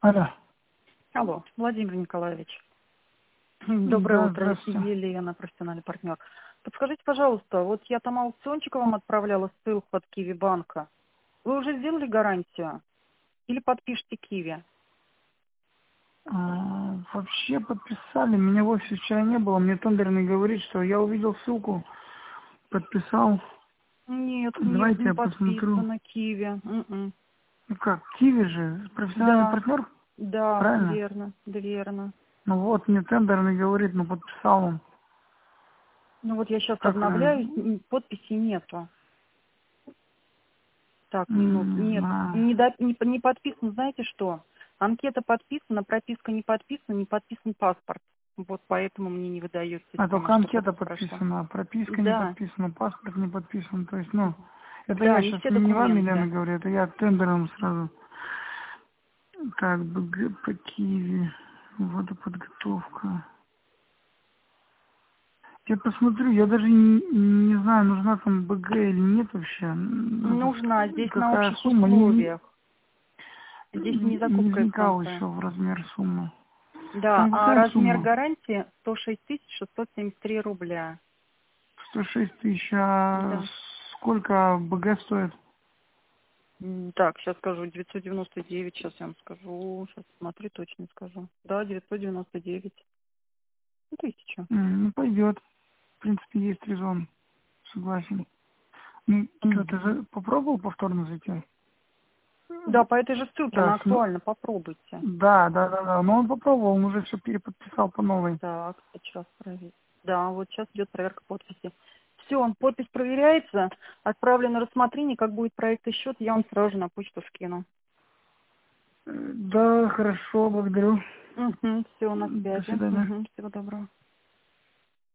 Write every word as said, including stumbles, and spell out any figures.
Алло. Алло, Владимир Николаевич. Доброе Да, утро, здравствуйте. Елена, профессиональный партнер. Подскажите, пожалуйста, вот я там аукциончик вам отправляла ссылку от Киви банка. Вы уже сделали гарантию? Или подпишите Киви? А, вообще подписали. Меня в офисе вчера не было. Мне тендерный говорит, что я увидел ссылку, подписал. Нет, нет, Давайте не я посмотрю. подписано Киви. М-м. Ну как, Киви же, профессиональный Да, партнер, да, правильно? верно, да, верно. Ну вот, мне тендерный говорит, ну подписал он. Ну вот я сейчас Как, э, обновляюсь, м, подписи нету. Так, минут, м, не нет, знаю. не, до- не, по- не подписан, знаете что? Анкета подписана, прописка не подписана, не подписан паспорт. Вот поэтому мне не выдает А система, только что анкета подпись прошла. подписана, а прописка не Да, подписана, паспорт не подписан. То есть, ну, это да, я не сейчас все не вам, Елена, документы. говорю, это я тендером сразу. Так, БГ по Киви, водоподготовка. Я посмотрю, я даже не, не знаю, нужна там БГ или нет вообще. Надо Нужна ск- здесь на какая общих сумма, не, условиях. Здесь не не, не закупка вникал эссенция. еще в размер суммы. Да, Там а какая размер сумма? гарантии сто шесть тысяч шестьсот семьдесят три рубля. сто шесть тысяч, а Да. сколько БГ стоит? М, Так, сейчас скажу, девятьсот девяносто девять, сейчас я вам скажу, сейчас смотри, точно скажу. Да, девятьсот девяносто девять. Ну, тысяча. М, Ну, пойдет. В принципе, есть резон. Согласен. Ну, что, ты Мгм. за- попробовал повторно зайти? Да, по этой же ссылке, Да, она см- актуальна, попробуйте. да, да, да, да. Но он попробовал, он уже все переподписал по новой. Так, сейчас проверить. Да, вот сейчас идет проверка подписи. Все, подпись проверяется, отправлю на рассмотрение, как будет проект и счет, я вам сразу же на почту скину. Э, Да, хорошо, благодарю. Угу, все, на До связи. свидания. Угу, всего доброго.